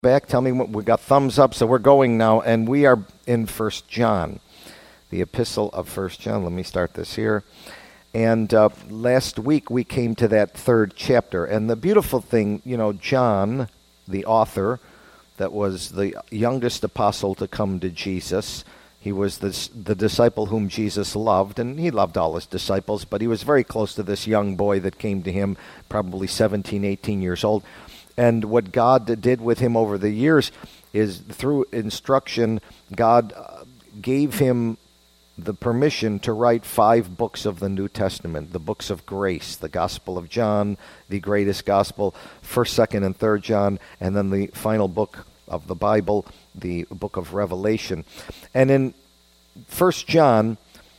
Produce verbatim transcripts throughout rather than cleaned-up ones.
back. Tell me what we got. Thumbs up. So we're going now, and we are in First John, the epistle of First John. Let me start this here. And uh, last week we came to that third chapter, and the beautiful thing, you know, John, the author, that was the youngest apostle to come to Jesus. He was the, the disciple whom Jesus loved, and he loved all his disciples, but he was very close to this young boy that came to him, probably seventeen, eighteen years old. And what God did with him over the years is through instruction, God gave him the permission to write five books of the New Testament, the books of grace, the Gospel of John, the greatest gospel, First, Second, and Third John, and then the final book of the Bible, the book of Revelation. And in First John,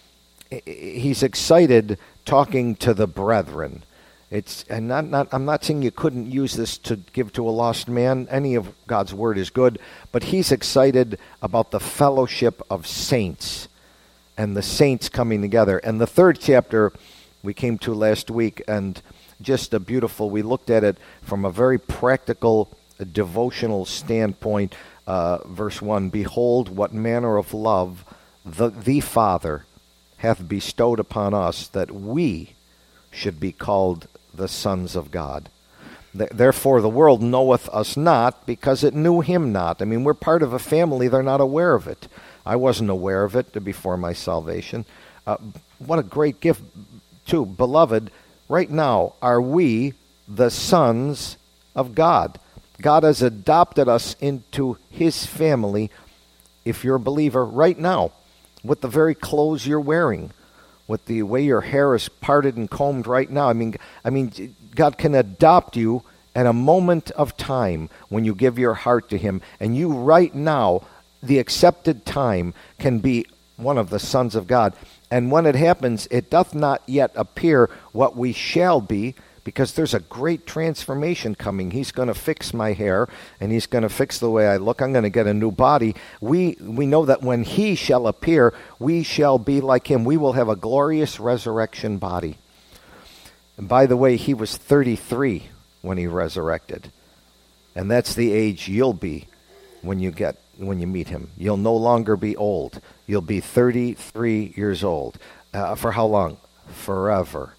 he's excited talking to the brethren. It's and not, not I'm not saying you couldn't use this to give to a lost man. Any of God's word is good, but he's excited about the fellowship of saints and the saints coming together. And the third chapter we came to last week, and just a beautiful, we looked at it from a very practical, a devotional standpoint. Uh, verse one, behold, what manner of love the, the Father hath bestowed upon us, that we should be called the sons of God. Therefore the world knoweth us not, because it knew him not. I mean, we're part of a family. They're not aware of it. I wasn't aware of it before my salvation. Uh, what a great gift, too. Beloved, right now, are we the sons of God? God has adopted us into his family, if you're a believer, right now, with the very clothes you're wearing, with the way your hair is parted and combed right now. I mean, I mean, God can adopt you at a moment of time when you give your heart to him. And you right now, the accepted time, can be one of the sons of God. And when it happens, it doth not yet appear what we shall be, because there's a great transformation coming. He's going to fix my hair, and he's going to fix the way I look. I'm going to get a new body. We we know that when he shall appear, we shall be like him. We will have a glorious resurrection body. And by the way, he was thirty-three when he resurrected. And that's the age you'll be when you get when you meet him. You'll no longer be old. You'll be thirty-three years old. Uh, for how long? Forever.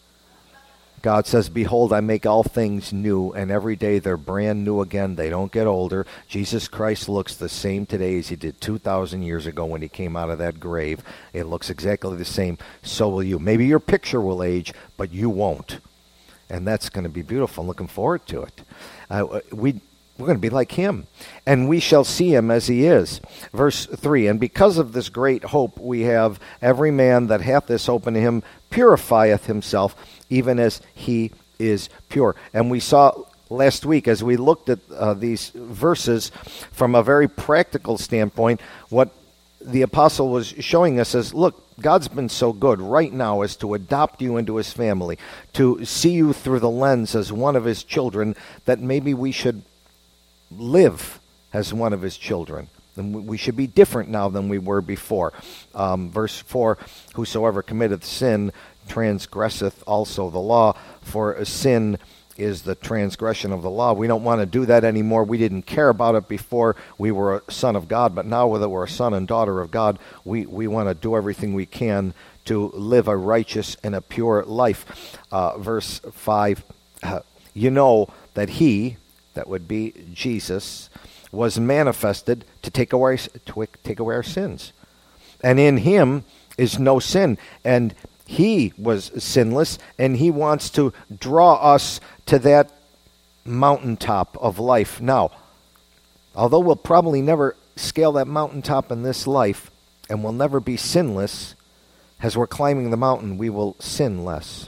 God says, behold, I make all things new, and every day they're brand new again. They don't get older. Jesus Christ looks the same today as he did two thousand years ago when he came out of that grave. It looks exactly the same. So will you. Maybe your picture will age, but you won't. And that's going to be beautiful. I'm looking forward to it. Uh, we... We're going to be like him, and we shall see him as he is. Verse three, and because of this great hope we have, every man that hath this hope in him purifieth himself, even as he is pure. And we saw last week, as we looked at uh, these verses from a very practical standpoint, what the apostle was showing us is, look, God's been so good right now as to adopt you into his family, to see you through the lens as one of his children, that maybe we should live as one of his children. And we should be different now than we were before. Um, verse four, whosoever committeth sin transgresseth also the law, for sin is the transgression of the law. We don't want to do that anymore. We didn't care about it before we were a son of God, but now that we're a son and daughter of God, we, we want to do everything we can to live a righteous and a pure life. Uh, verse five, uh, you know that he, that would be Jesus, was manifested to take away to take away our sins. And in him is no sin. And he was sinless, and he wants to draw us to that mountaintop of life. Now, although we'll probably never scale that mountaintop in this life, and we'll never be sinless, as we're climbing the mountain, we will sin less.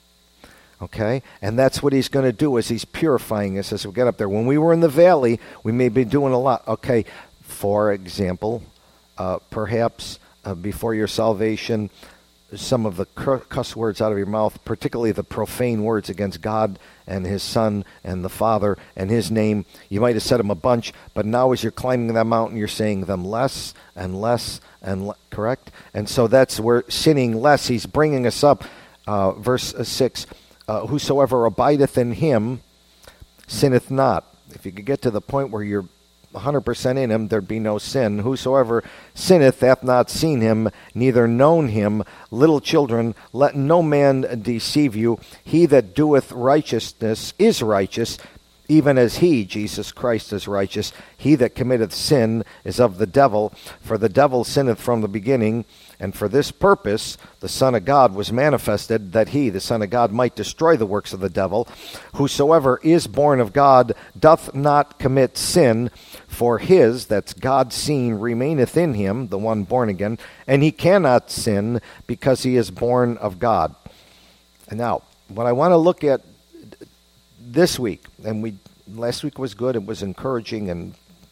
Okay? And that's what he's going to do as he's purifying us as we get up there. When we were in the valley, we may be doing a lot. Okay, for example, uh, perhaps uh, before your salvation, some of the cuss words out of your mouth, particularly the profane words against God and his Son and the Father and his name, you might have said them a bunch, but now as you're climbing that mountain, you're saying them less and less and le- correct? And so that's where sinning less, he's bringing us up. Uh, verse six, Uh, whosoever abideth in him sinneth not. If you could get to the point where you're one hundred percent in him, there'd be no sin. Whosoever sinneth hath not seen him, neither known him. Little children, let no man deceive you. He that doeth righteousness is righteous, even as he, Jesus Christ, is righteous. He that committeth sin is of the devil, for the devil sinneth from the beginning. And for this purpose the Son of God was manifested, that he, the Son of God, might destroy the works of the devil. Whosoever is born of God doth not commit sin, for his, that's God's seed, remaineth in him, the one born again, and he cannot sin, because he is born of God. And now, what I want to look at this week, and we last week was good, it was encouraging and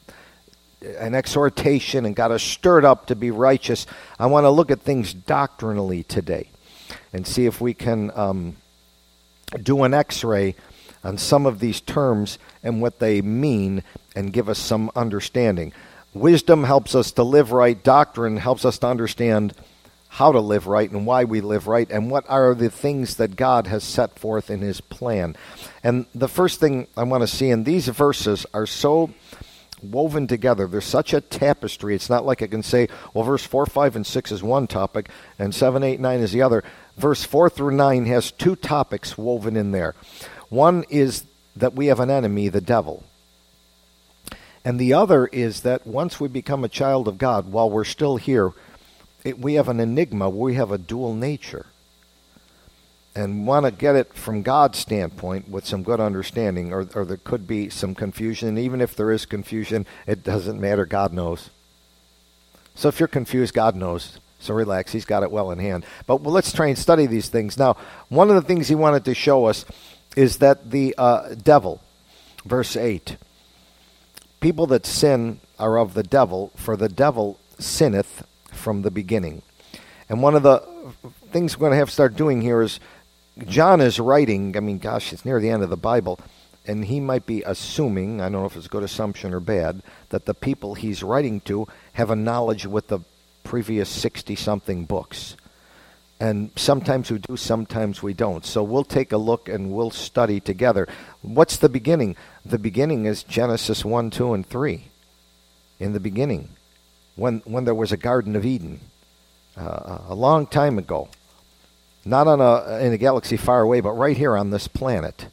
an exhortation and got us stirred up to be righteous. I want to look at things doctrinally today and see if we can um, do an x-ray on some of these terms and what they mean and give us some understanding. Wisdom helps us to live right. Doctrine helps us to understand how to live right and why we live right and what are the things that God has set forth in his plan. And the first thing I want to see, and these verses are so woven together. There's such a tapestry. It's not like I can say, well, verse four, five, and six is one topic, and seven, eight, nine is the other. Verse four through nine has two topics woven in there. One is that we have an enemy, the devil. And the other is that once we become a child of God, while we're still here, it, we have an enigma. We have a dual nature. And want to get it from God's standpoint with some good understanding, or, or there could be some confusion. And even if there is confusion, it doesn't matter. God knows. So if you're confused, God knows. So relax. He's got it well in hand. But well, let's try and study these things. Now, one of the things he wanted to show us is that the uh, devil, verse eight, people that sin are of the devil, for the devil sinneth from the beginning. And one of the things we're going to have to start doing here is John is writing, I mean, gosh, it's near the end of the Bible, and he might be assuming, I don't know if it's a good assumption or bad, that the people he's writing to have a knowledge with the previous sixty-something books. And sometimes we do, sometimes we don't. So we'll take a look and we'll study together. What's the beginning? The beginning is Genesis one, two, and three. In the beginning, when when there was a Garden of Eden, uh, a long time ago. Not on a in a galaxy far away, but right here on this planet.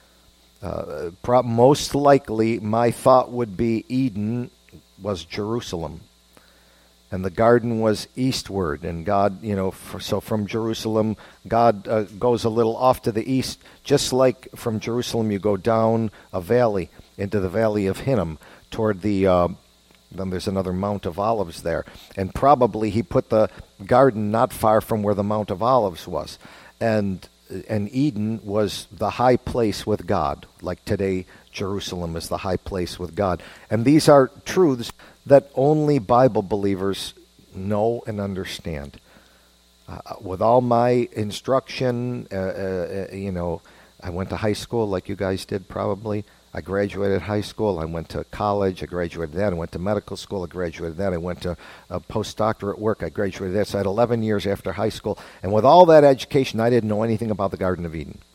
Uh, pro- most likely, my thought would be Eden was Jerusalem, and the garden was eastward. And God, you know, for, so from Jerusalem, God uh, goes a little off to the east, just like from Jerusalem you go down a valley into the valley of Hinnom toward the. Uh, Then there's another Mount of Olives there. And probably he put the garden not far from where the Mount of Olives was. And and Eden was the high place with God. Like today, Jerusalem is the high place with God. And these are truths that only Bible believers know and understand. Uh, with all my instruction, uh, uh, you know, I went to high school like you guys did probably. I graduated high school, I went to college, I graduated that, I went to medical school, I graduated that, I went to a postdoctorate work, I graduated that, so I had eleven years after high school, and with all that education, I didn't know anything about the Garden of Eden.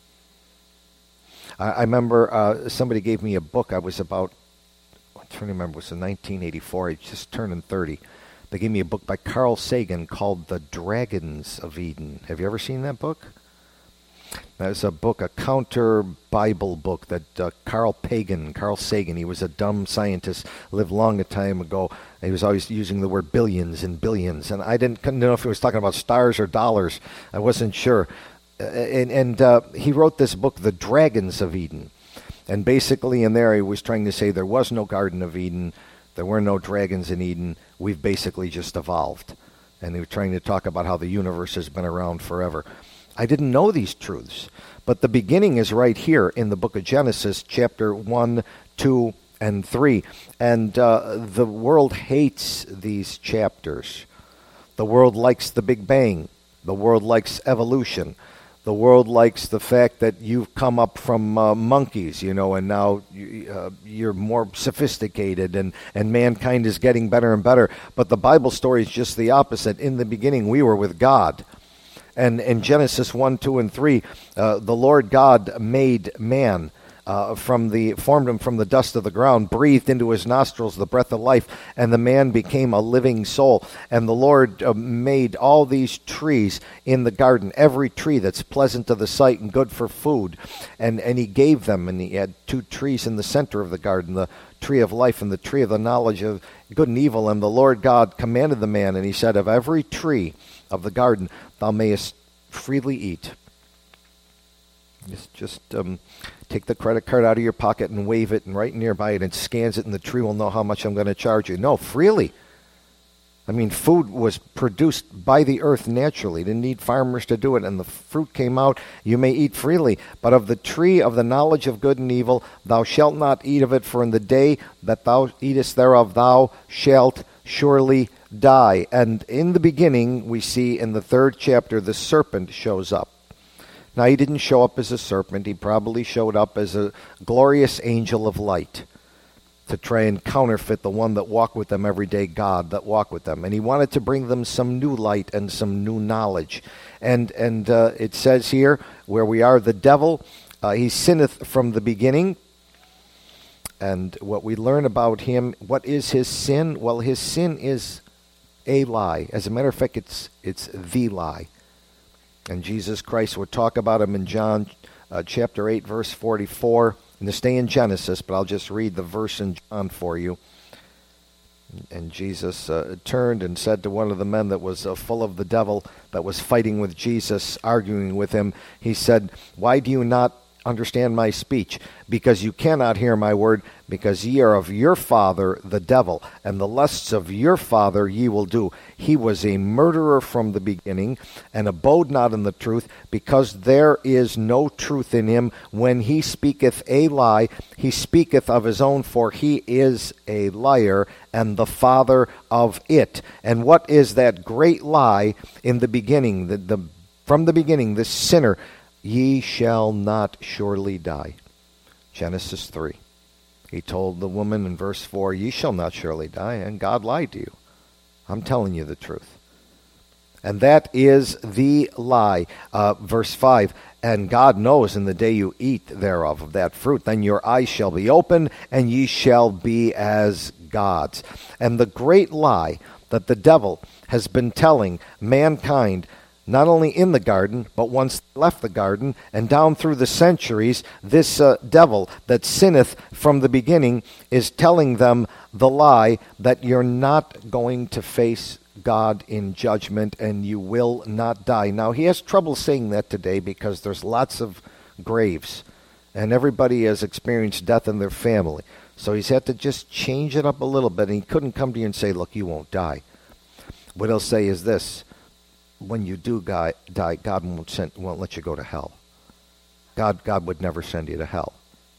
I, I remember uh, somebody gave me a book, I was about, I'm trying to remember, it was in nineteen eighty-four, I just turned thirty. They gave me a book by Carl Sagan called The Dragons of Eden. Have you ever seen that book? That's a book, a counter-Bible book that uh, Carl Pagan, Carl Sagan, he was a dumb scientist, lived long a time ago. He was always using the word billions and billions, and I didn't know if he was talking about stars or dollars. I wasn't sure. Uh, and and uh, he wrote this book, The Dragons of Eden. And basically in there he was trying to say there was no Garden of Eden, there were no dragons in Eden, we've basically just evolved. And he was trying to talk about how the universe has been around forever. I didn't know these truths, but the beginning is right here in the book of Genesis, chapter one, two, and three. And uh, the world hates these chapters. The world likes the Big Bang. The world likes evolution. The world likes the fact that you've come up from uh, monkeys, you know, and now you, uh, you're more sophisticated and, and mankind is getting better and better. But the Bible story is just the opposite. In the beginning, we were with God. And in Genesis one, two, and three, uh, the Lord God made man uh, from the formed him from the dust of the ground, breathed into his nostrils the breath of life, and the man became a living soul. And the Lord uh, made all these trees in the garden, every tree that's pleasant to the sight and good for food, and and he gave them, and he had two trees in the center of the garden, the tree of life and the tree of the knowledge of good and evil. And the Lord God commanded the man, and he said, of every tree of the garden thou mayest freely eat. Just, just um, take the credit card out of your pocket and wave it, and right nearby it, and scans it, and the tree will know how much I'm going to charge you. No, freely. I mean, food was produced by the earth naturally. Didn't need farmers to do it, and the fruit came out. You may eat freely, but of the tree of the knowledge of good and evil, thou shalt not eat of it, for in the day that thou eatest thereof, thou shalt surely die. And in the beginning, we see in the third chapter, the serpent shows up. Now, he didn't show up as a serpent. He probably showed up as a glorious angel of light to try and counterfeit the one that walked with them every day, God that walked with them. And he wanted to bring them some new light and some new knowledge. And and uh, it says here, where we are, the devil, uh, he sinneth from the beginning. And what we learn about him, what is his sin? Well, his sin is a lie. As a matter of fact, it's it's the lie. And Jesus Christ would talk about him in John uh, chapter eight, verse forty-four. And to stay in Genesis, but I'll just read the verse in John for you. And Jesus uh, turned and said to one of the men that was uh, full of the devil, that was fighting with Jesus, arguing with him, he said, why do you not understand my speech? Because you cannot hear my word, because ye are of your father the devil, and the lusts of your father ye will do. He was a murderer from the beginning, and abode not in the truth, because there is no truth in him. When he speaketh a lie, he speaketh of his own, for he is a liar, and the father of it. And what is that great lie in the beginning? The, the, from the beginning, this sinner, ye shall not surely die. Genesis three. He told the woman in verse four, ye shall not surely die, and God lied to you. I'm telling you the truth. And that is the lie. Uh, verse five, and God knows in the day you eat thereof, of that fruit, then your eyes shall be opened, and ye shall be as gods. And the great lie that the devil has been telling mankind, not only in the garden, but once left the garden, and down through the centuries, this uh, devil that sinneth from the beginning is telling them the lie that you're not going to face God in judgment and you will not die. Now, he has trouble saying that today because there's lots of graves, and everybody has experienced death in their family. So he's had to just change it up a little bit, and he couldn't come to you and say, look, you won't die. What he'll say is this: when you do die, God won't send, won't let you go to hell. God, God would never send you to hell.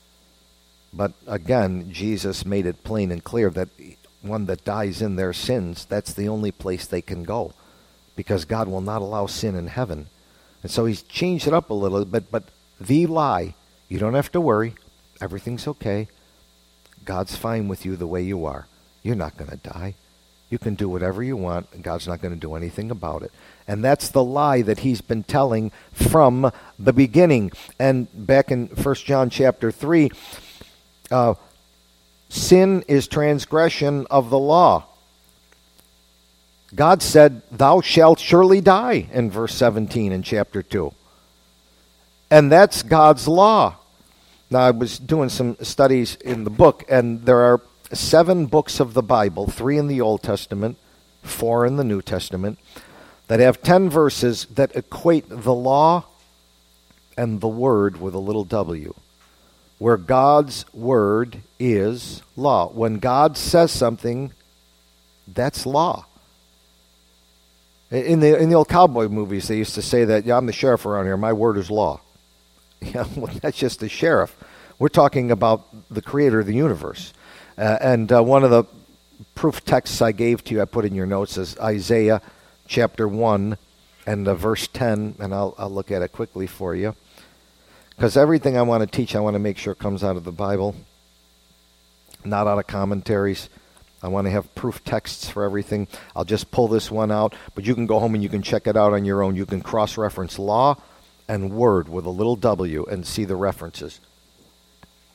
But again, Jesus made it plain and clear that one that dies in their sins, that's the only place they can go, because God will not allow sin in heaven. And so he's changed it up a little bit, but the lie, you don't have to worry. Everything's okay. God's fine with you the way you are. You're not going to die. You can do whatever you want, and God's not going to do anything about it. And that's the lie that he's been telling from the beginning. And back in First John chapter three, uh, sin is transgression of the law. God said, thou shalt surely die, in verse seventeen in chapter two. And that's God's law. Now, I was doing some studies in the book, and there are seven books of the Bible, three in the Old Testament, four in the New Testament, that have ten verses that equate the law and the word with a little w, where God's word is law. When God says something, that's law. In the in the old cowboy movies, they used to say that, yeah, I'm the sheriff around here, my word is law. Yeah, well, that's just the sheriff. We're talking about the creator of the universe. Uh, and uh, one of the proof texts I gave to you, I put in your notes, is Isaiah chapter one and uh, verse ten, and I'll, I'll look at it quickly for you. Because everything I want to teach, I want to make sure comes out of the Bible, not out of commentaries. I want to have proof texts for everything. I'll just pull this one out, but you can go home and you can check it out on your own. You can cross-reference law and word with a little w and see the references.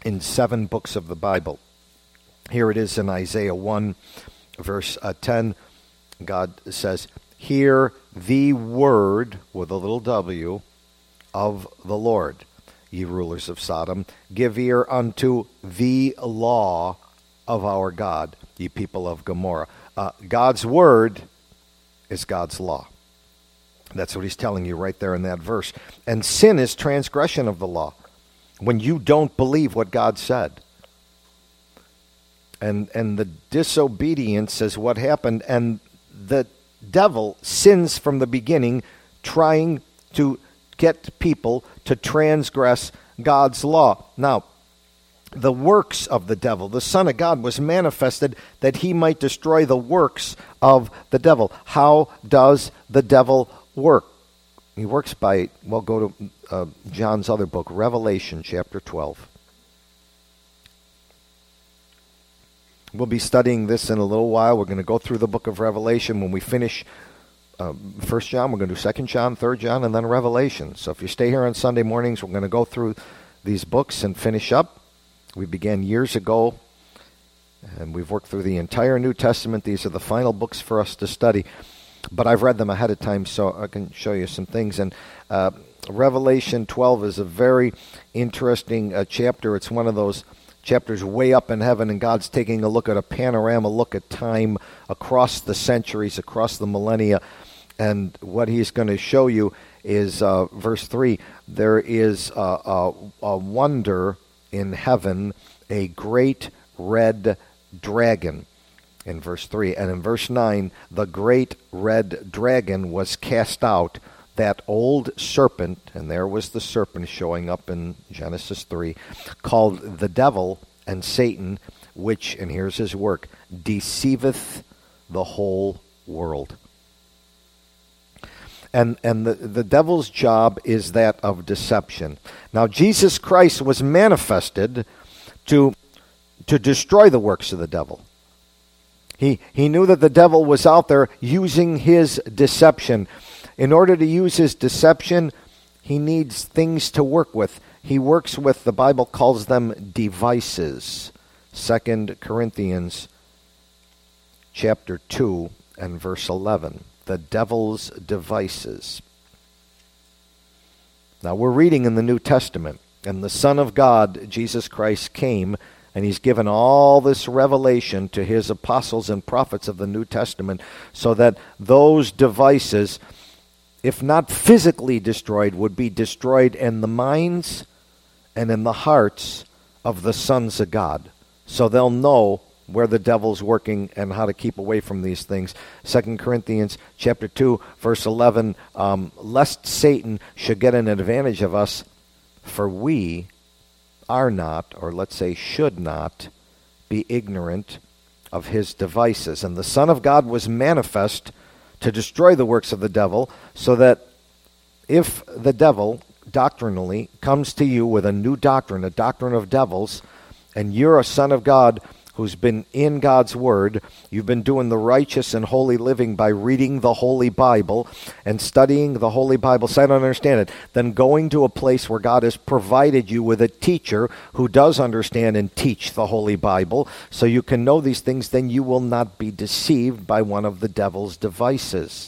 in seven books of the Bible. Here it is in Isaiah one, verse uh, ten. God says, "Hear the word," with a little w, "of the Lord, ye rulers of Sodom. Give ear unto the law of our God, ye people of Gomorrah." Uh, God's word is God's law. That's what he's telling you right there in that verse. And sin is transgression of the law, when you don't believe what God said. And and the disobedience is what happened, and the devil sins from the beginning, trying to get people to transgress God's law. Now, the works of the devil, the Son of God, was manifested that he might destroy the works of the devil. How does the devil work? He works by, well, go to uh, John's other book, Revelation chapter twelve. We'll be studying this in a little while. We're going to go through the book of Revelation. When we finish uh, First John, we're going to do Second John, Third John, and then Revelation. So if you stay here on Sunday mornings, we're going to go through these books and finish up. We began years ago, and we've worked through the entire New Testament. These are the final books for us to study. But I've read them ahead of time, so I can show you some things. And uh, Revelation twelve is a very interesting uh, chapter. It's one of those chapters way up in heaven, and God's taking a look at a panorama, look at time across the centuries, across the millennia. And what he's going to show you is, uh, verse three, there is a, a, a wonder in heaven, a great red dragon, in verse three. And in verse nine, the great red dragon was cast out, that old serpent, and there was the serpent showing up in Genesis three, called the devil and Satan, which, and here's his work, deceiveth the whole world. And and the, the devil's job is that of deception. Now, Jesus Christ was manifested to, to destroy the works of the devil. He, he knew that the devil was out there using his deception. In order to use his deception, he needs things to work with. He works with, the Bible calls them devices. Second Corinthians chapter two and verse eleven. The devil's devices. Now we're reading in the New Testament, and the Son of God, Jesus Christ, came, and he's given all this revelation to his apostles and prophets of the New Testament, so that those devices, if not physically destroyed, would be destroyed in the minds and in the hearts of the sons of God. So they'll know where the devil's working and how to keep away from these things. Second Corinthians chapter two, verse eleven, um, lest Satan should get an advantage of us, for we are not, or let's say should not, be ignorant of his devices. And the Son of God was manifest to destroy the works of the devil, so that if the devil doctrinally comes to you with a new doctrine, a doctrine of devils, and you're a son of God who's been in God's Word, you've been doing the righteous and holy living by reading the Holy Bible and studying the Holy Bible, so I don't understand it, then going to a place where God has provided you with a teacher who does understand and teach the Holy Bible, so you can know these things, then you will not be deceived by one of the devil's devices.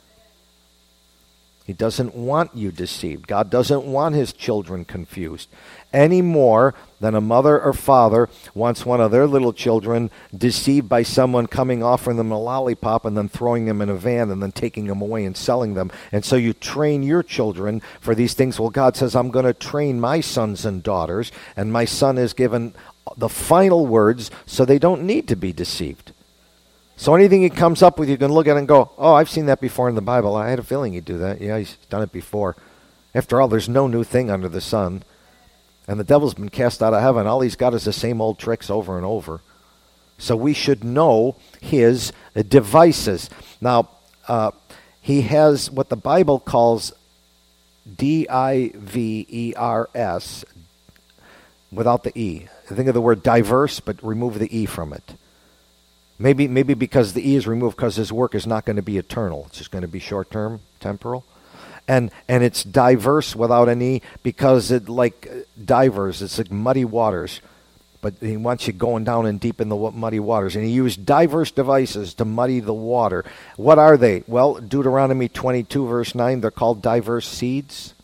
He doesn't want you deceived. God doesn't want his children confused any more than a mother or father wants one of their little children deceived by someone coming offering them a lollipop and then throwing them in a van and then taking them away and selling them. And so you train your children for these things. Well, God says, I'm going to train my sons and daughters, and my son is given the final words so they don't need to be deceived. So anything he comes up with, you can look at it and go, oh, I've seen that before in the Bible. I had a feeling he'd do that. Yeah, he's done it before. After all, there's no new thing under the sun. And the devil's been cast out of heaven. All he's got is the same old tricks over and over. So we should know his devices. Now, uh, he has what the Bible calls D I V E R S without the E. Think of the word diverse, but remove the E from it. Maybe maybe because the E is removed because his work is not going to be eternal. It's just going to be short-term, temporal. And and it's diverse without an E because it like divers, it's like muddy waters. But he wants you going down and deep in the muddy waters. And he used diverse devices to muddy the water. What are they? Well, Deuteronomy twenty-two, verse nine, they're called diverse seeds.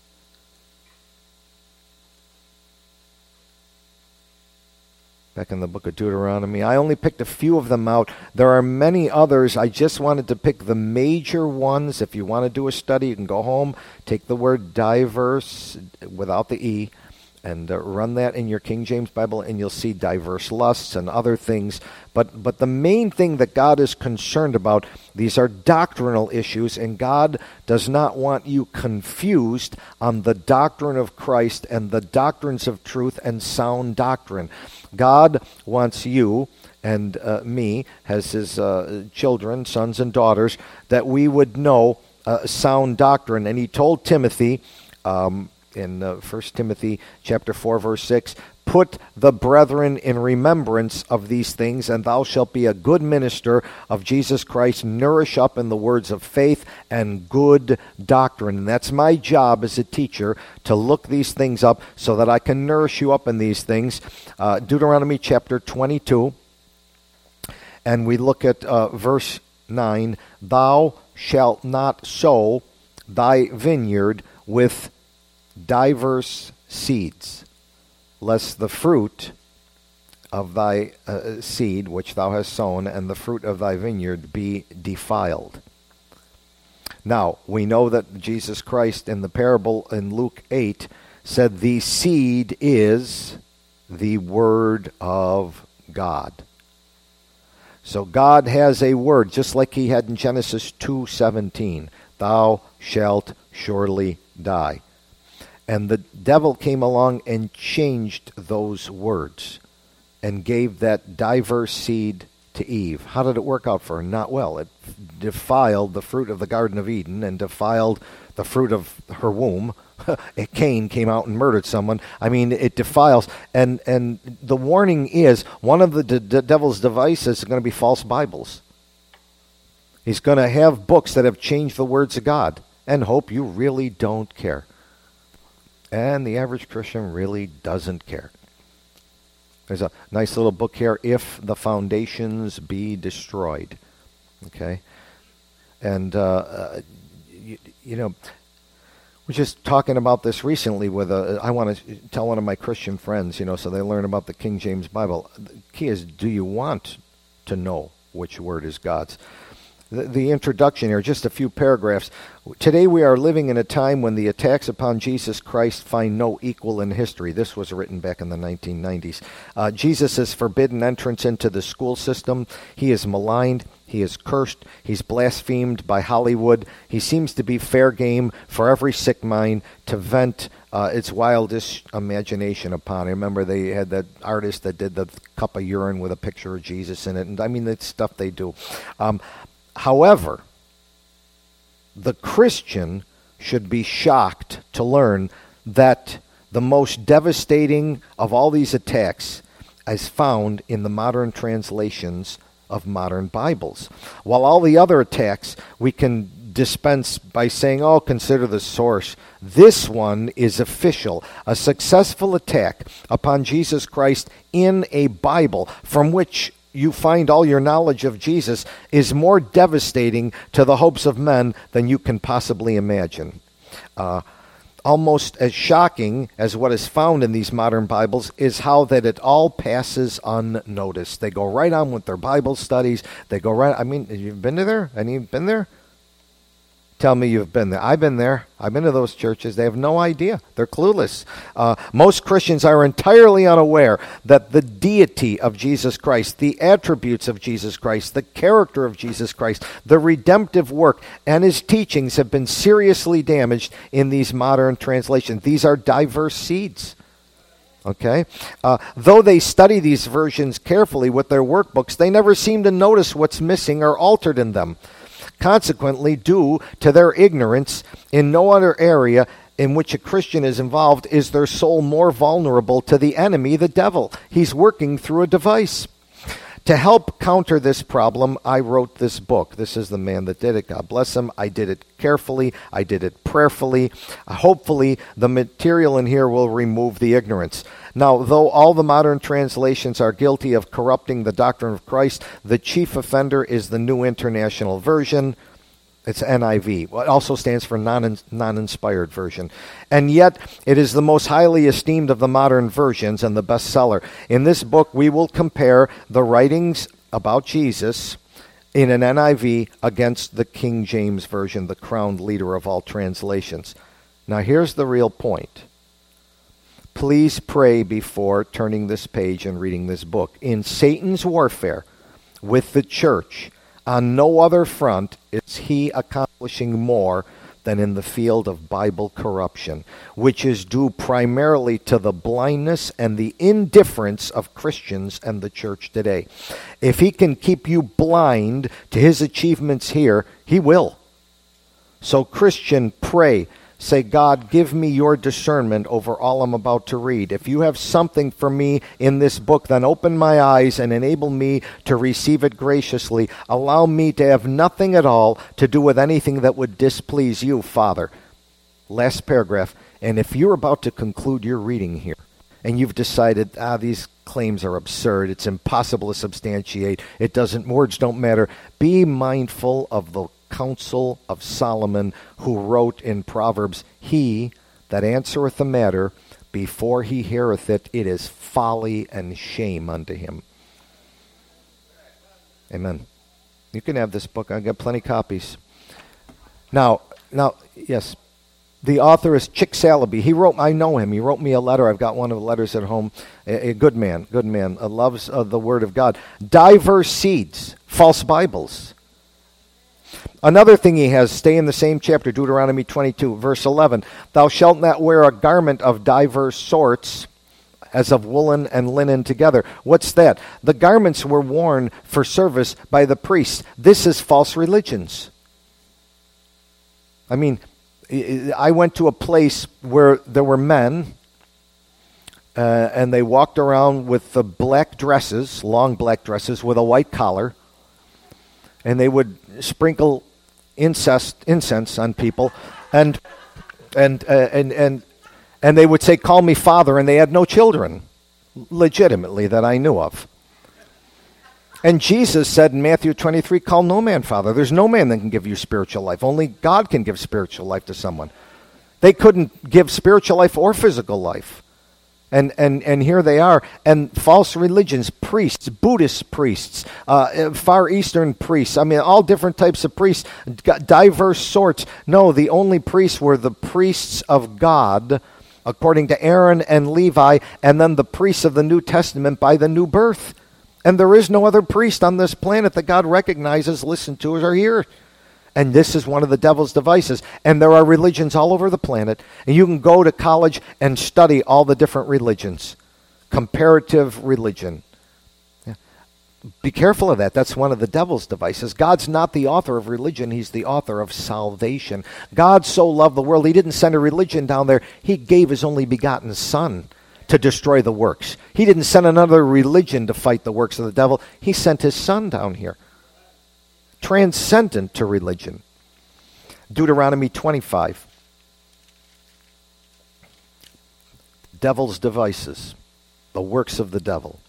Back in the book of Deuteronomy. I only picked a few of them out. There are many others. I just wanted to pick the major ones. If you want to do a study, you can go home, take the word diverse without the E, and uh, run that in your King James Bible, and you'll see diverse lusts and other things. But but the main thing that God is concerned about, these are doctrinal issues, and God does not want you confused on the doctrine of Christ and the doctrines of truth and sound doctrine. God wants you and uh, me, as his uh, children, sons and daughters, that we would know uh, sound doctrine. And he told Timothy, um, in uh, First Timothy chapter four, verse six, put the brethren in remembrance of these things, and thou shalt be a good minister of Jesus Christ, nourish up in the words of faith and good doctrine. And that's my job as a teacher, to look these things up so that I can nourish you up in these things. Uh, Deuteronomy chapter twenty-two, and we look at uh, verse nine, thou shalt not sow thy vineyard with diverse seeds, lest the fruit of thy uh, seed which thou hast sown and the fruit of thy vineyard be defiled. Now, we know that Jesus Christ in the parable in Luke eight said the seed is the word of God. So God has a word, just like he had in Genesis two seventeen, thou shalt surely die. And the devil came along and changed those words and gave that diverse seed to Eve. How did it work out for her? Not well. It defiled the fruit of the Garden of Eden and defiled the fruit of her womb. Cain came out and murdered someone. I mean, it defiles. And and the warning is, one of the, d- the devil's devices is going to be false Bibles. He's going to have books that have changed the words of God, and hope you really don't care. And the average Christian really doesn't care. There's a nice little book here, If the Foundations Be Destroyed. Okay? And, uh, uh, you, you know, we're just talking about this recently with a, I want to tell one of my Christian friends, you know, so they learn about the King James Bible. The key is, do you want to know which word is God's? The, the introduction here, just a few paragraphs. Today we are living in a time when the attacks upon Jesus Christ find no equal in history. This was written back in the nineteen nineties. Uh, Jesus is forbidden entrance into the school system. He is maligned. He is cursed. He's blasphemed by Hollywood. He seems to be fair game for every sick mind to vent uh, its wildest imagination upon. I remember they had that artist that did the cup of urine with a picture of Jesus in it. And I mean, that's stuff they do. Um, However, the Christian should be shocked to learn that the most devastating of all these attacks is found in the modern translations of modern Bibles. While all the other attacks we can dispense by saying, oh, consider the source, this one is official, a successful attack upon Jesus Christ in a Bible from which you find all your knowledge of Jesus is more devastating to the hopes of men than you can possibly imagine. Uh, almost as shocking as what is found in these modern Bibles is how that it all passes unnoticed. They go right on with their Bible studies. They go right, I mean, you've been to there? Any been there? Tell me you've been there. I've been there. I've been to those churches. They have no idea. They're clueless. Uh, most Christians are entirely unaware that the deity of Jesus Christ, the attributes of Jesus Christ, the character of Jesus Christ, the redemptive work, and his teachings have been seriously damaged in these modern translations. These are diverse seeds. Okay? Uh, though they study these versions carefully with their workbooks, they never seem to notice what's missing or altered in them. Consequently, due to their ignorance, in no other area in which a Christian is involved is their soul more vulnerable to the enemy, the devil. He's working through a device. To help counter this problem, I wrote this book. This is the man that did it. God bless him. I did it carefully. I did it prayerfully. Hopefully, the material in here will remove the ignorance. Now, though all the modern translations are guilty of corrupting the doctrine of Christ, the chief offender is the New International Version. It's N I V. It also stands for non, non-inspired version. And yet, it is the most highly esteemed of the modern versions and the bestseller. In this book, we will compare the writings about Jesus in an N I V against the King James Version, the crowned leader of all translations. Now, here's the real point. Please pray before turning this page and reading this book. In Satan's warfare with the church, on no other front is he accomplishing more than in the field of Bible corruption, which is due primarily to the blindness and the indifference of Christians and the church today. If he can keep you blind to his achievements here, he will. So, Christian, pray. Say, God, give me your discernment over all I'm about to read. If you have something for me in this book, then open my eyes and enable me to receive it graciously. Allow me to have nothing at all to do with anything that would displease you, Father. Last paragraph. And if you're about to conclude your reading here, and you've decided, ah, these claims are absurd, it's impossible to substantiate, it doesn't, words don't matter, be mindful of the counsel of Solomon, who wrote in Proverbs, he that answereth the matter before he heareth it, it is folly and shame unto him. Amen. You can have this book. I've got plenty of copies. Now, now, yes, the author is Chick Salaby. He wrote, I know him. He wrote me a letter. I've got one of the letters at home. A, a good man, good man, uh, loves uh, the Word of God. Diverse seeds, false Bibles. Another thing he has, stay in the same chapter, Deuteronomy twenty-two, verse eleven. Thou shalt not wear a garment of diverse sorts, as of woolen and linen together. What's that? The garments were worn for service by the priests. This is false religions. I mean, I went to a place where there were men, uh, and they walked around with the black dresses, long black dresses, with a white collar, and they would sprinkle incest, incense on people, and and uh, and and and they would say, "Call me Father," and they had no children, legitimately, that I knew of. And Jesus said in Matthew twenty-three, "Call no man Father." There's no man that can give you spiritual life. Only God can give spiritual life to someone. They couldn't give spiritual life or physical life. And and and here they are. And false religions, priests, Buddhist priests, uh, Far Eastern priests, I mean, all different types of priests, diverse sorts. No, the only priests were the priests of God, according to Aaron and Levi, and then the priests of the New Testament by the new birth. And there is no other priest on this planet that God recognizes, listens to, or hears. And this is one of the devil's devices. And there are religions all over the planet. And you can go to college and study all the different religions. Comparative religion. Yeah. Be careful of that. That's one of the devil's devices. God's not the author of religion. He's the author of salvation. God so loved the world, he didn't send a religion down there. He gave his only begotten Son to destroy the works. He didn't send another religion to fight the works of the devil. He sent his Son down here. Transcendent to religion. Deuteronomy twenty-five. Devil's devices. The works of the devil.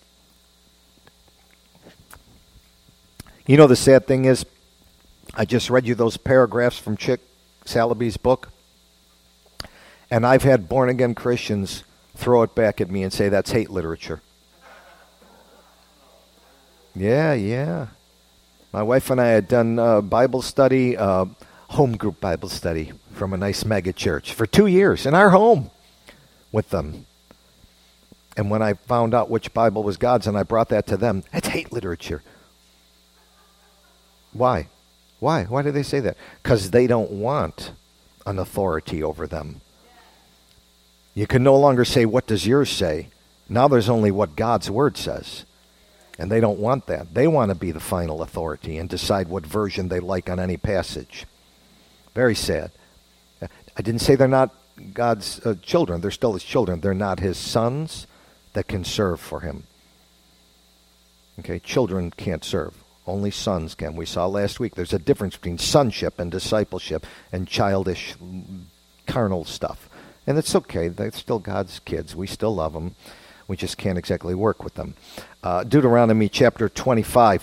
You know, the sad thing is, I just read you those paragraphs from Chick Salaby's book, and I've had born-again Christians throw it back at me and say that's hate literature. Yeah, yeah. My wife and I had done uh, Bible study, uh, home group Bible study from a nice mega church for two years in our home with them. And when I found out which Bible was God's and I brought that to them, that's hate literature. Why? Why? Why do they say that? Because they don't want an authority over them. You can no longer say, what does yours say? Now there's only what God's word says. And they don't want that. They want to be the final authority and decide what version they like on any passage. Very sad. I didn't say they're not God's uh, children. They're still his children. They're not his sons that can serve for him. Okay, children can't serve. Only sons can. We saw last week there's a difference between sonship and discipleship and childish, carnal stuff. And it's okay. They're still God's kids. We still love them. We just can't exactly work with them. Uh, Deuteronomy chapter twenty-five,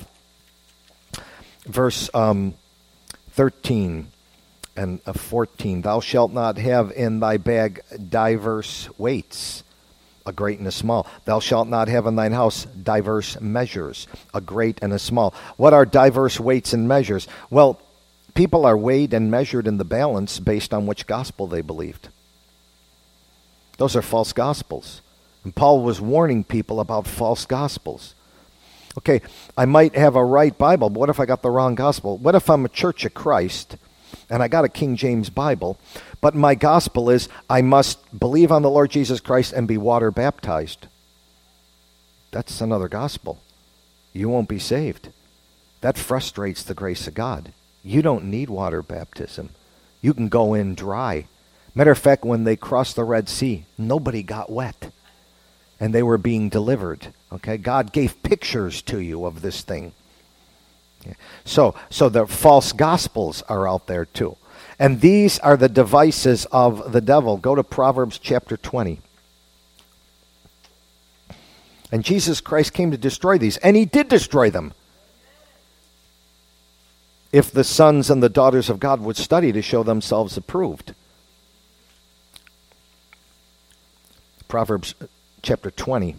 verse um, thirteen and uh, fourteen. Thou shalt not have in thy bag diverse weights, a great and a small. Thou shalt not have in thine house diverse measures, a great and a small. What are diverse weights and measures? Well, people are weighed and measured in the balance based on which gospel they believed. Those are false gospels. And Paul was warning people about false gospels. Okay, I might have a right Bible, but what if I got the wrong gospel? What if I'm a Church of Christ and I got a King James Bible, but my gospel is I must believe on the Lord Jesus Christ and be water baptized? That's another gospel. You won't be saved. That frustrates the grace of God. You don't need water baptism. You can go in dry. Matter of fact, when they crossed the Red Sea, nobody got wet. And they were being delivered. Okay, God gave pictures to you of this thing. Yeah. So, so the false gospels are out there too. And these are the devices of the devil. Go to Proverbs chapter twenty. And Jesus Christ came to destroy these. And he did destroy them. If the sons and the daughters of God would study to show themselves approved. Proverbs chapter twenty.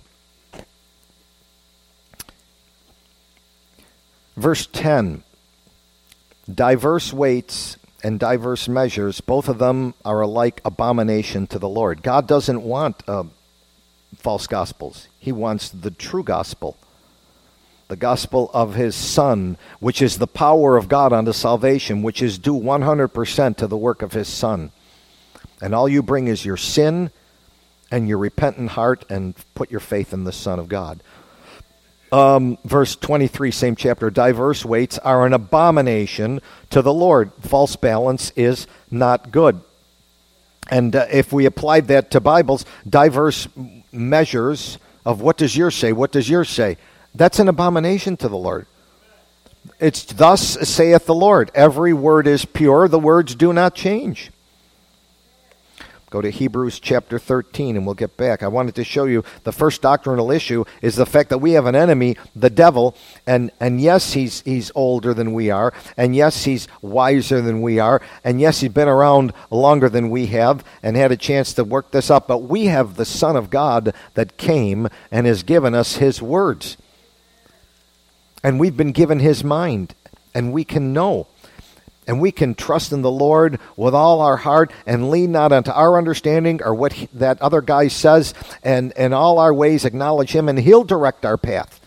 Verse ten. Diverse weights and diverse measures, both of them are alike abomination to the Lord. God doesn't want uh, false gospels. He wants the true gospel. The gospel of his Son, which is the power of God unto salvation, which is due one hundred percent to the work of his Son. And all you bring is your sin and your repentant heart, and put your faith in the Son of God. Um, verse twenty-three, same chapter. Diverse weights are an abomination to the Lord. False balance is not good. And uh, if we applied that to Bibles, diverse measures of what does yours say, what does yours say? That's an abomination to the Lord. It's thus saith the Lord. Every word is pure. The words do not change. Go to Hebrews chapter thirteen and we'll get back. I wanted to show you the first doctrinal issue is the fact that we have an enemy, the devil, and, and yes, he's he's older than we are, and yes, he's wiser than we are, and yes, he's been around longer than we have and had a chance to work this up, but we have the Son of God that came and has given us his words. And we've been given his mind, and we can know. And we can trust in the Lord with all our heart and lean not unto our understanding or what he, that other guy says, and in all our ways acknowledge him, and he'll direct our path.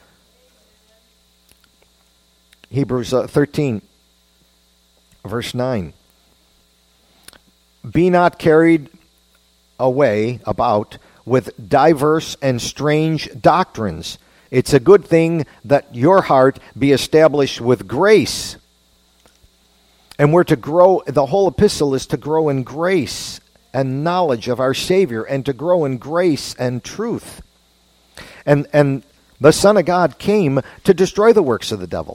Hebrews uh, thirteen, verse nine. Be not carried away about with diverse and strange doctrines. It's a good thing that your heart be established with grace. And we're to grow, the whole epistle is to grow in grace and knowledge of our Savior, and to grow in grace and truth. And and the Son of God came to destroy the works of the devil.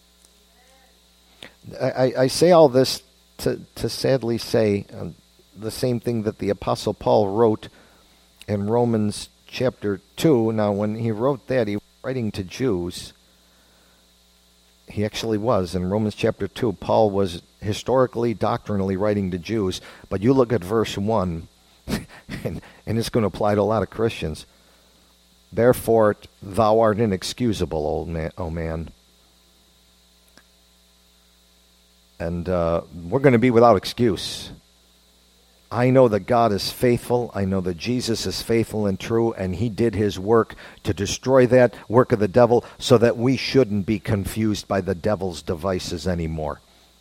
I, I say all this to, to sadly say um, the same thing that the Apostle Paul wrote in Romans chapter two. Now, when he wrote that, he was writing to Jews. He actually was. In Romans chapter two, Paul was historically, doctrinally writing to Jews. But you look at verse one, and, and it's going to apply to a lot of Christians. Therefore, thou art inexcusable, old man, oh man. And uh, we're going to be without excuse. I know that God is faithful. I know that Jesus is faithful and true, and he did his work to destroy that work of the devil so that we shouldn't be confused by the devil's devices anymore.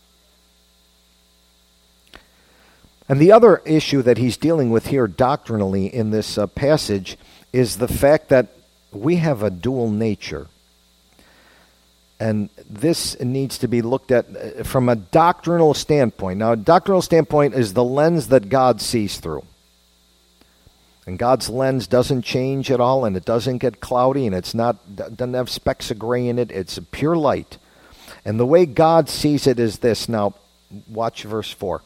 And the other issue that he's dealing with here doctrinally in this uh, passage is the fact that we have a dual nature. And this needs to be looked at from a doctrinal standpoint. Now, a doctrinal standpoint is the lens that God sees through. And God's lens doesn't change at all, and it doesn't get cloudy, and it's not doesn't have specks of gray in it. It's pure light. And the way God sees it is this. Now, watch verse four.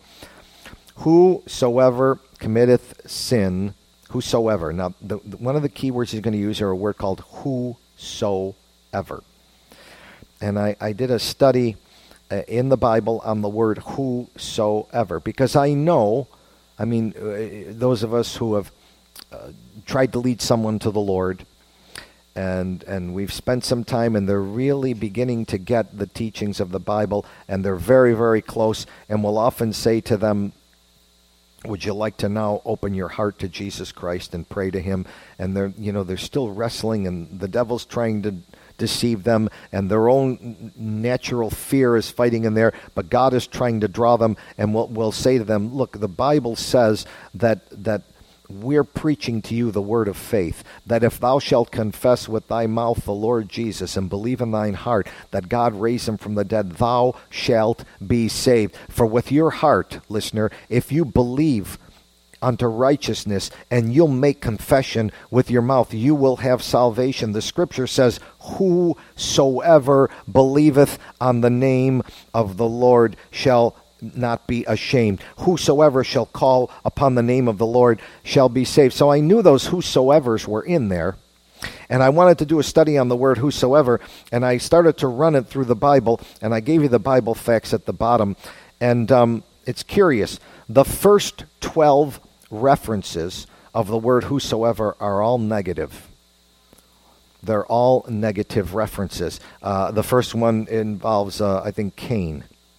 Whosoever committeth sin, whosoever. Now, the, the, one of the key words he's going to use are a word called whosoever. And I, I did a study uh, in the Bible on the word whosoever, because I know, I mean, uh, those of us who have uh, tried to lead someone to the Lord, and and we've spent some time, and they're really beginning to get the teachings of the Bible, and they're very, very close, and we'll often say to them, would you like to now open your heart to Jesus Christ and pray to him? And they're, you know, they're still wrestling, and the devil's trying to deceive them, and their own natural fear is fighting in there, but God is trying to draw them, and we'll, we'll say to them, look, the Bible says that that we're preaching to you the word of faith, that if thou shalt confess with thy mouth the Lord Jesus and believe in thine heart that God raised him from the dead, thou shalt be saved. For with your heart, listener, if you believe unto righteousness and you'll make confession with your mouth, you will have salvation. The scripture says, whosoever believeth on the name of the Lord shall not be ashamed. Whosoever shall call upon the name of the Lord shall be saved. So I knew those whosoevers were in there, and I wanted to do a study on the word whosoever, and I started to run it through the Bible, and I gave you the Bible facts at the bottom, and um, it's curious. The first twelve references of the word whosoever are all negative. They're all negative references. Uh, the first one involves, uh, I think, Cain.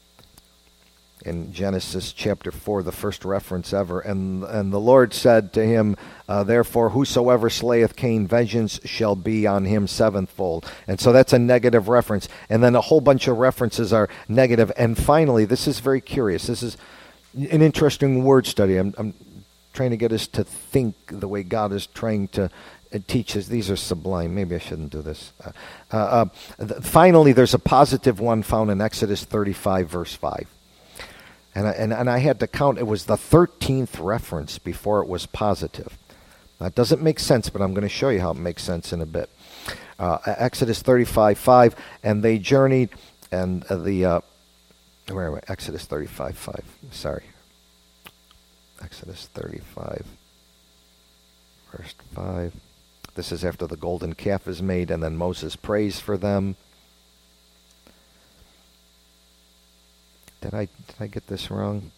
In Genesis chapter four, the first reference ever. And and the Lord said to him, uh, therefore, whosoever slayeth Cain, vengeance shall be on him sevenfold. And so that's a negative reference. And then a whole bunch of references are negative. And finally, this is very curious. This is an interesting word study. I'm, I'm trying to get us to think the way God is trying to uh, teach us. These are sublime. Maybe I shouldn't do this. Uh, uh, uh, th- finally, there's a positive one found in Exodus thirty-five, verse five. And I, and, and I had to count. It was the thirteenth reference before it was positive. That doesn't make sense, but I'm going to show you how it makes sense in a bit. Uh, Exodus thirty-five, five, and they journeyed, and uh, the, uh, where am I? Exodus thirty-five, five, sorry. Exodus thirty-five, verse five. This is after the golden calf is made, and then Moses prays for them. Did I did I get this wrong?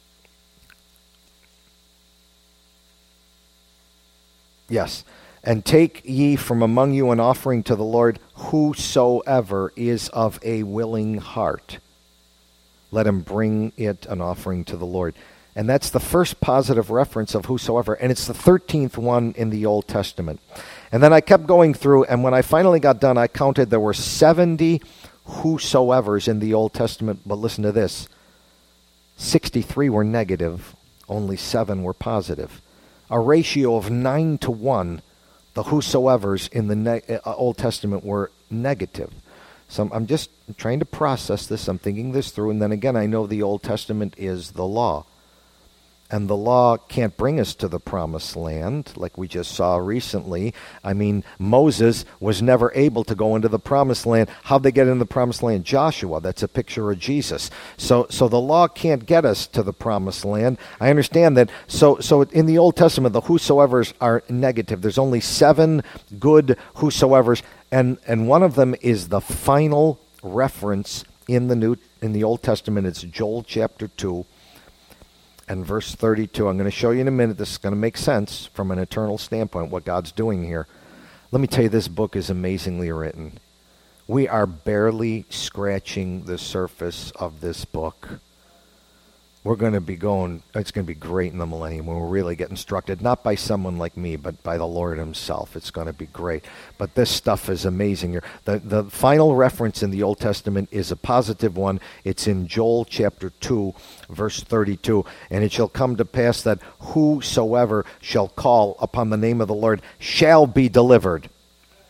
Yes. And take ye from among you an offering to the Lord, whosoever is of a willing heart. Let him bring it an offering to the Lord. And that's the first positive reference of whosoever, and it's the thirteenth one in the Old Testament. And then I kept going through, and when I finally got done, I counted there were seventy whosoevers in the Old Testament, but listen to this. sixty-three were negative, only seven were positive. A ratio of nine to one, the whosoevers in the ne- uh, Old Testament were negative. So I'm just trying to process this, I'm thinking this through, and then again, I know the Old Testament is the law. And the law can't bring us to the promised land, like we just saw recently. I mean, Moses was never able to go into the promised land. How'd they get into the promised land? Joshua. That's a picture of Jesus. So so the law can't get us to the promised land. I understand that. So, so in the Old Testament, the whosoevers are negative. There's only seven good whosoevers, and, and one of them is the final reference in the New in the Old Testament. It's Joel chapter two. And verse thirty-two, I'm going to show you in a minute. This is going to make sense from an eternal standpoint, what God's doing here. Let me tell you, this book is amazingly written. We are barely scratching the surface of this book. We're going to be going, it's going to be great in the millennium when we really get instructed, not by someone like me, but by the Lord himself. It's going to be great. But this stuff is amazing here. The, the final reference in the Old Testament is a positive one. It's in Joel chapter two, verse thirty-two. And it shall come to pass that whosoever shall call upon the name of the Lord shall be delivered.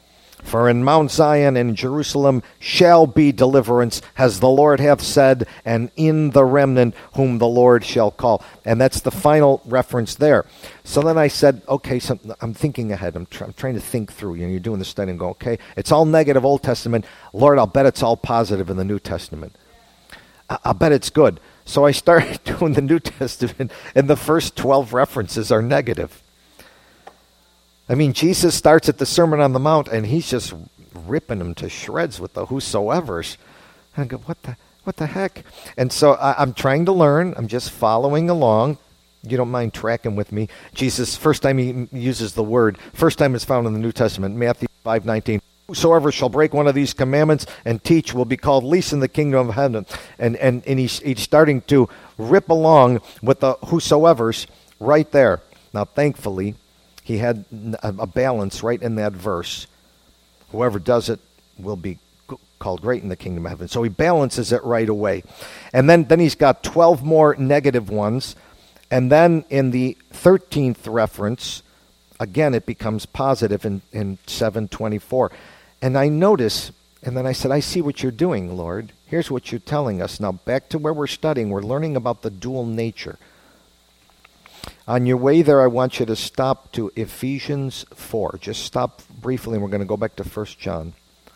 For in Mount Zion and Jerusalem shall be deliverance, as the Lord hath said, and in the remnant whom the Lord shall call. And that's the final reference there. So then I said, okay, so I'm thinking ahead. I'm, tr- I'm trying to think through. You know, you're doing the study and go, okay, it's all negative Old Testament. Lord, I'll bet it's all positive in the New Testament. I- I'll bet it's good. So I started doing the New Testament, and the first twelve references are negative. I mean, Jesus starts at the Sermon on the Mount, and he's just ripping them to shreds with the whosoevers. And I go, what the, what the heck? And so I, I'm trying to learn. I'm just following along. You don't mind tracking with me. Jesus, first time he uses the word, first time it's found in the New Testament, Matthew five nineteen. Whosoever shall break one of these commandments and teach will be called least in the kingdom of heaven. And, and, and he's, he's starting to rip along with the whosoevers right there. Now, thankfully, he had a balance right in that verse. Whoever does it will be called great in the kingdom of heaven. So he balances it right away. And then, then he's got twelve more negative ones. And then in the thirteenth reference, again, it becomes positive in, in seven twenty-four. And I notice, and then I said, I see what you're doing, Lord. Here's what you're telling us. Now, back to where we're studying. We're learning about the dual nature. On your way there, I want you to stop to Ephesians four. Just stop briefly, and we're going to go back to First John.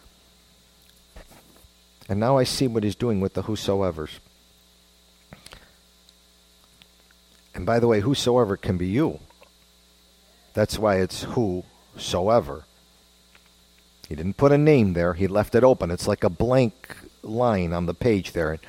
And now I see what he's doing with the whosoevers. And by the way, whosoever can be you. That's why it's whosoever. He didn't put a name there. He left it open. It's like a blank line on the page there.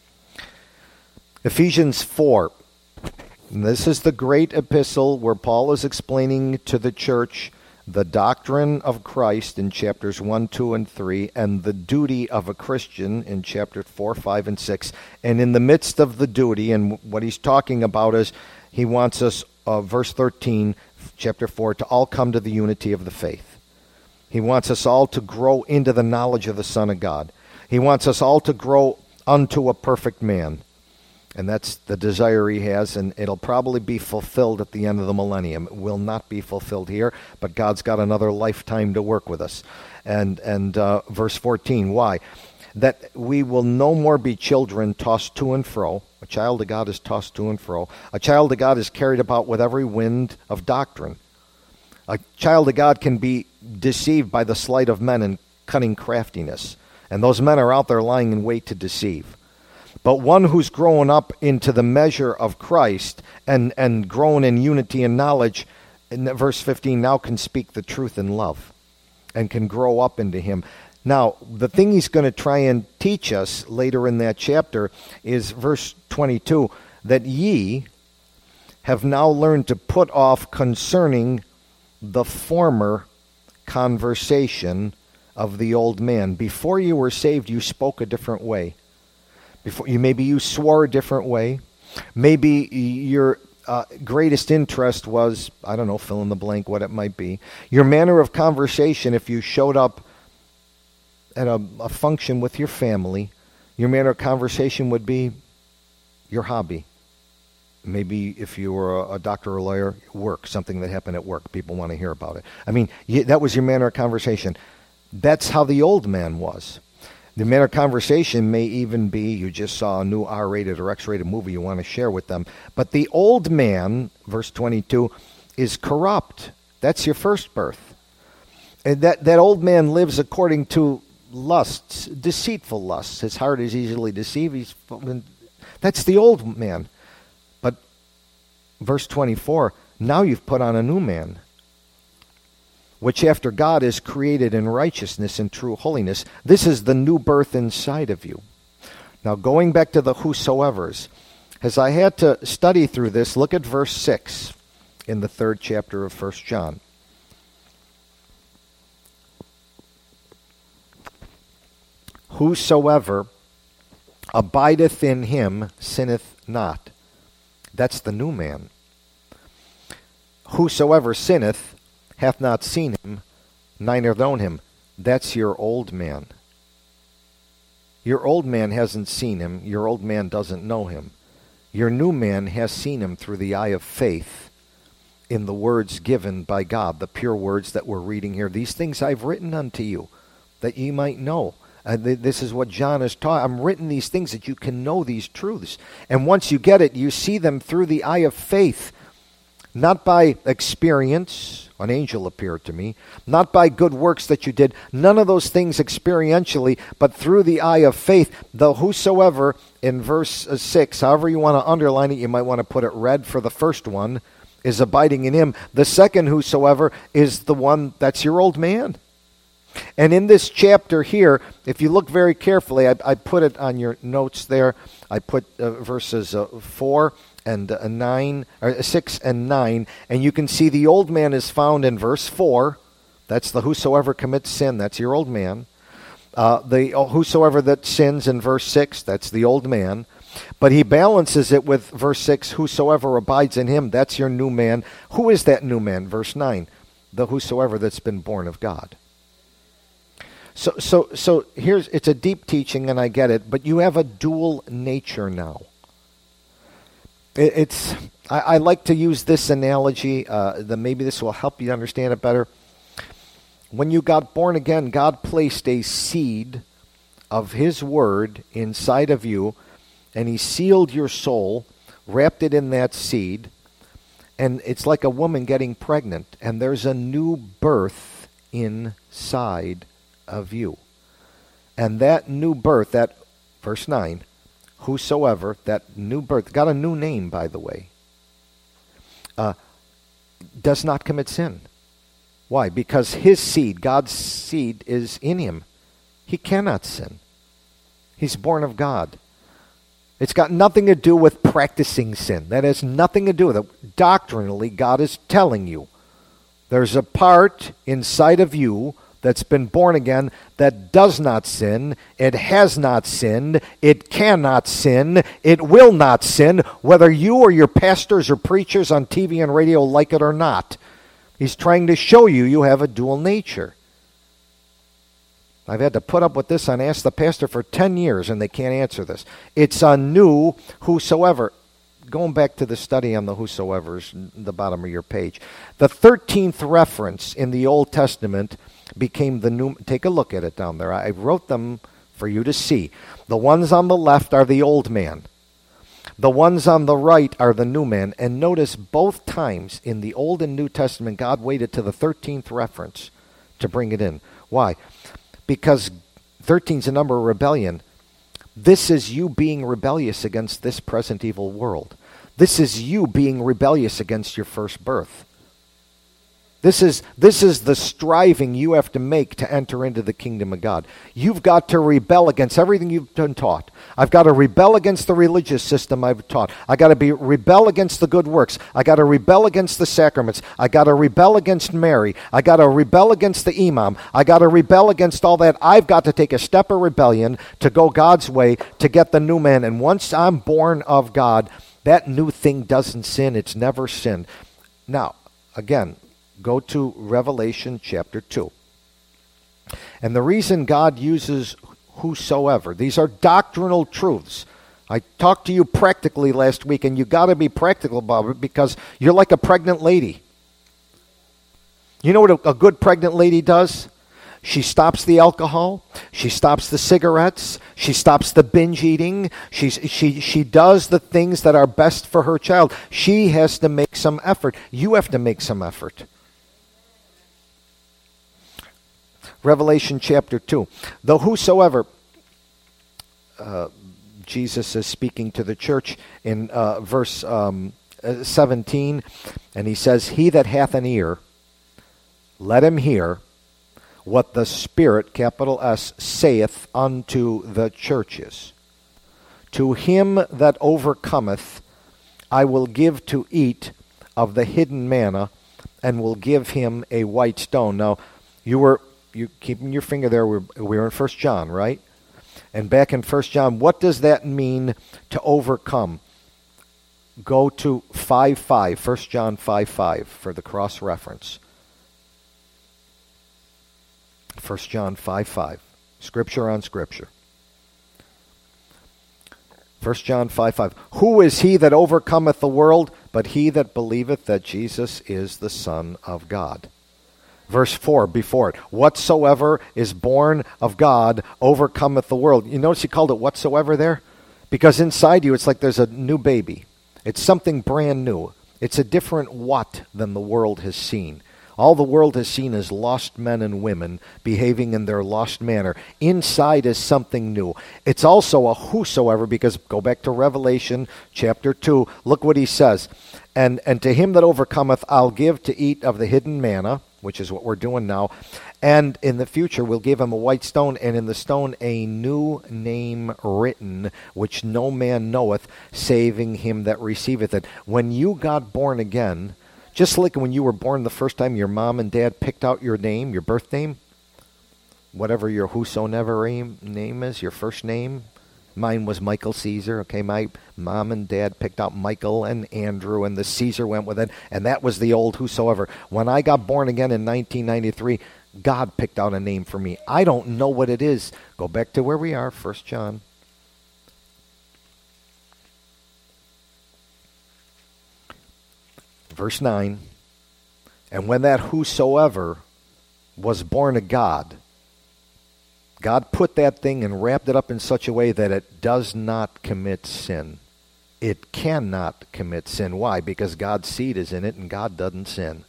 Ephesians four. And this is the great epistle where Paul is explaining to the church the doctrine of Christ in chapters one, two, and three, and the duty of a Christian in chapters four, five, and six. And in the midst of the duty, and what he's talking about is he wants us, uh, verse thirteen, chapter four, to all come to the unity of the faith. He wants us all to grow into the knowledge of the Son of God. He wants us all to grow unto a perfect man. And that's the desire he has, and it'll probably be fulfilled at the end of the millennium. It will not be fulfilled here, but God's got another lifetime to work with us. And and uh, verse fourteen, why? That we will no more be children tossed to and fro. A child of God is tossed to and fro. A child of God is carried about with every wind of doctrine. A child of God can be deceived by the sleight of men and cunning craftiness. And those men are out there lying in wait to deceive. But one who's grown up into the measure of Christ and, and grown in unity and knowledge, in verse fifteen, now can speak the truth in love and can grow up into him. Now, the thing he's going to try and teach us later in that chapter is verse twenty-two, that ye have now learned to put off concerning the former conversation of the old man. Before you were saved, you spoke a different way. Before you, maybe you swore a different way. Maybe your uh, greatest interest was, I don't know, fill in the blank, what it might be. Your manner of conversation, if you showed up at a, a function with your family, your manner of conversation would be your hobby. Maybe if you were a, a doctor or a lawyer, work, something that happened at work. People want to hear about it. I mean, you, that was your manner of conversation. That's how the old man was. The manner of conversation may even be you just saw a new R-rated or X-rated movie you want to share with them. But the old man, verse twenty-two, is corrupt. That's your first birth. And that, that old man lives according to lusts, deceitful lusts. His heart is easily deceived. He's, that's the old man. But verse twenty-four, now you've put on a new man, which after God is created in righteousness and true holiness. This is the new birth inside of you. Now, going back to the whosoevers, as I had to study through this, look at verse six in the third chapter of First John. Whosoever abideth in him sinneth not. That's the new man. Whosoever sinneth hath not seen him, neither known him. That's your old man. Your old man hasn't seen him. Your old man doesn't know him. Your new man has seen him through the eye of faith in the words given by God, the pure words that we're reading here. These things I've written unto you, that ye might know. Uh, th- this is what John is taught. I'm written these things that you can know these truths. And once you get it, you see them through the eye of faith, not by experience. An angel appeared to me. Not by good works that you did. None of those things experientially, but through the eye of faith. The whosoever, in verse six, however you want to underline it, you might want to put it red for the first one, is abiding in him. The second whosoever is the one that's your old man. And in this chapter here, if you look very carefully, I, I put it on your notes there. I put uh, verses uh, four and uh, nine, or six and nine, and you can see the old man is found in verse four. That's the whosoever commits sin. That's your old man. Uh, the uh, whosoever that sins in verse six. That's the old man. But he balances it with verse six, whosoever abides in him, that's your new man. Who is that new man? Verse nine, the whosoever that's been born of God. So so so here's, it's a deep teaching and I get it, but you have a dual nature now. It, it's, I, I like to use this analogy, uh, that maybe this will help you understand it better. When you got born again, God placed a seed of his word inside of you, and he sealed your soul, wrapped it in that seed, and it's like a woman getting pregnant, and there's a new birth inside of you. And that new birth, that verse nine, whosoever, that new birth, got a new name, by the way, uh, does not commit sin. Why? Because his seed, God's seed, is in him. He cannot sin. He's born of God. It's got nothing to do with practicing sin. That has nothing to do with it. Doctrinally, God is telling you there's a part inside of you that's been born again that does not sin. It has not sinned. It cannot sin. It will not sin, whether you or your pastors or preachers on T V and radio like it or not. He's trying to show you you have a dual nature. I've had to put up with this on Ask the Pastor for ten years, and they can't answer this. It's a new whosoever. Going back to the study on the whosoevers, the bottom of your page. The thirteenth reference in the Old Testament became the new. Take a look at it down there. I wrote them for you to see. The ones on the left are the old man. The ones on the right are the new man. And notice both times in the Old and New Testament, God waited to the thirteenth reference to bring it in. Why? Because thirteen is a number of rebellion. This is you being rebellious against this present evil world. This is you being rebellious against your first birth. This is, this is the striving you have to make to enter into the kingdom of God. You've got to rebel against everything you've been taught. I've got to rebel against the religious system I've taught. I've got to be rebel against the good works. I've got to rebel against the sacraments. I've got to rebel against Mary. I've got to rebel against the imam. I've got to rebel against all that. I've got to take a step of rebellion to go God's way to get the new man. And once I'm born of God, that new thing doesn't sin. It's never sinned. Now, again, go to Revelation chapter two. And the reason God uses whosoever, these are doctrinal truths. I talked to you practically last week, and you got to be practical about it because you're like a pregnant lady. You know what a, a good pregnant lady does? She stops the alcohol. She stops the cigarettes. She stops the binge eating. She, she, she does the things that are best for her child. She has to make some effort. You have to make some effort. Revelation chapter two. The whosoever, uh, Jesus is speaking to the church in uh, verse um, seventeen, and he says, he that hath an ear, let him hear what the Spirit, capital S, saith unto the churches. To him that overcometh, I will give to eat of the hidden manna, and will give him a white stone. Now, you were you keeping your finger there. We're, we're in First John, right? And back in First John, what does that mean to overcome? Go to five five, First John five five for the cross-reference. First John five five, Scripture on Scripture. First John five five. Who is he that overcometh the world? but he that believeth that Jesus is the Son of God. Verse four before it, whatsoever is born of God overcometh the world. You notice he called it whatsoever there? Because inside you it's like there's a new baby. It's something brand new. It's a different what than the world has seen. All the world has seen is lost men and women behaving in their lost manner. Inside is something new. It's also a whosoever, because go back to Revelation chapter two. Look what he says. And, and to him that overcometh, I'll give to eat of the hidden manna, which is what we're doing now. And in the future, we'll give him a white stone, and in the stone a new name written, which no man knoweth, saving him that receiveth it. When you got born again, just like when you were born the first time, your mom and dad picked out your name, your birth name, whatever your whosoever name is, your first name. Mine was Michael Caesar. Okay, my mom and dad picked out Michael and Andrew, and the Caesar went with it, and that was the old whosoever. When I got born again in nineteen ninety-three, God picked out a name for me. I don't know what it is. Go back to where we are, First John. Verse nine, and when that whosoever was born of God, God put that thing and wrapped it up in such a way that it does not commit sin. It cannot commit sin. Why? Because God's seed is in it and God doesn't sin.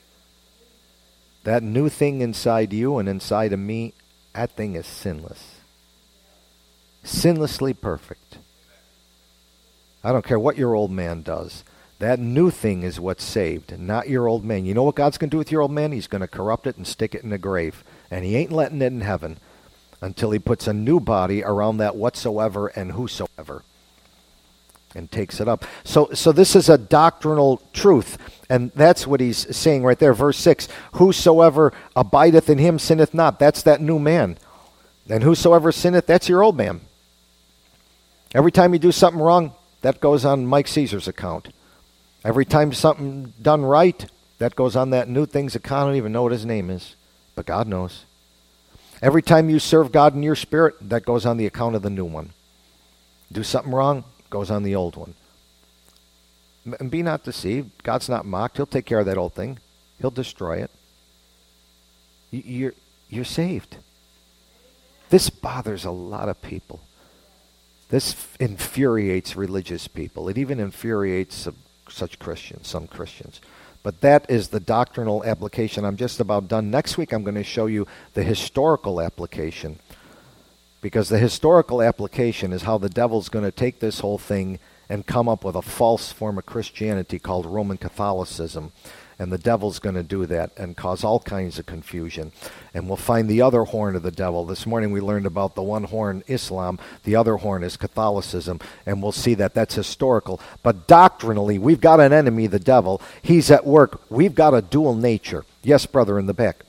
That new thing inside you and inside of me, that thing is sinless. Sinlessly perfect. I don't care what your old man does. That new thing is what's saved, not your old man. You know what God's going to do with your old man? He's going to corrupt it and stick it in the grave. And he ain't letting it in heaven until he puts a new body around that whatsoever and whosoever and takes it up. So so this is a doctrinal truth, and that's what he's saying right there. Verse six, whosoever abideth in him sinneth not. That's that new man. And whosoever sinneth, that's your old man. Every time you do something wrong, that goes on Mike Caesar's account. Every time something done right, that goes on that new thing's account. I don't even know what his name is, but God knows. Every time you serve God in your spirit, that goes on the account of the new one. Do something wrong, goes on the old one. And be not deceived. God's not mocked. He'll take care of that old thing. He'll destroy it. You're, you're saved. This bothers a lot of people. This infuriates religious people. It even infuriates such Christians, some Christians. But that is the doctrinal application. I'm just about done. Next week I'm going to show you the historical application. Because the historical application is how the devil's going to take this whole thing and come up with a false form of Christianity called Roman Catholicism. And the devil's going to do that and cause all kinds of confusion. And we'll find the other horn of the devil. This morning we learned about the one horn, Islam. The other horn is Catholicism. And we'll see that that's historical. But doctrinally, we've got an enemy, the devil. He's at work. We've got a dual nature. Yes, brother, in the back.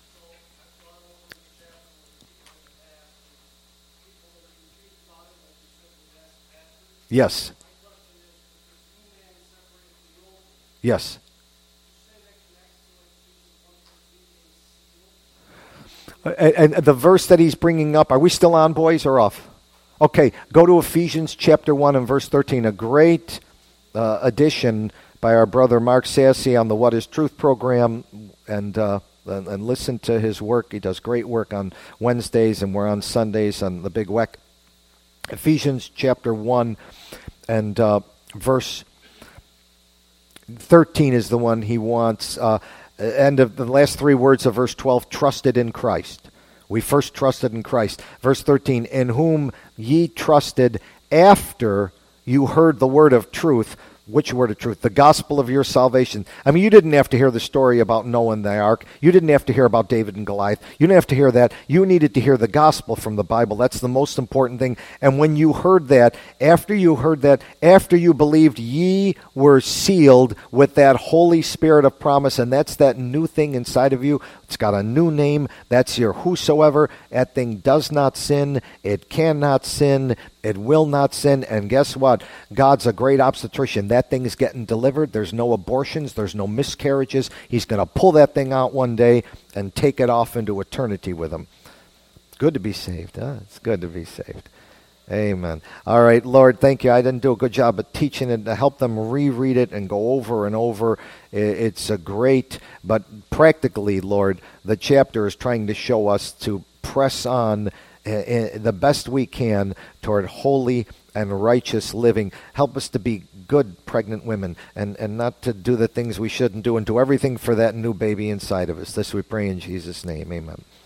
Yes. Yes. And the verse that he's bringing up, are we still on, boys, or off? Okay, go to Ephesians chapter one and verse thirteen. A great uh, addition by our brother Mark Sassy on the What is Truth program, and, uh, and and listen to his work. He does great work on Wednesdays, and we're on Sundays on the Big W E C. Ephesians chapter one and uh, verse thirteen is the one he wants. Uh, end of the last three words of verse twelve, trusted in Christ. We first trusted in Christ. Verse thirteen, in whom ye trusted after you heard the word of truth. Which word of truth? The gospel of your salvation. I mean, you didn't have to hear the story about Noah and the ark. You didn't have to hear about David and Goliath. You didn't have to hear that. You needed to hear the gospel from the Bible. That's the most important thing. And when you heard that, after you heard that, after you believed, ye were sealed with that Holy Spirit of promise. And that's that new thing inside of you. It's got a new name. That's your whosoever. That thing does not sin. It cannot sin. It will not sin. And guess what? God's a great obstetrician. That thing is getting delivered. There's no abortions. There's no miscarriages. He's going to pull that thing out one day and take it off into eternity with him. Good to be saved, huh? It's good to be saved. Amen. All right, Lord, thank you. I didn't do a good job of teaching it to help them reread it and go over and over. I- It's a great, but practically, Lord, the chapter is trying to show us to press on uh, uh, the best we can toward holy and righteous living. Help us to be good pregnant women and, and not to do the things we shouldn't do, and do everything for that new baby inside of us. This we pray in Jesus' name. Amen.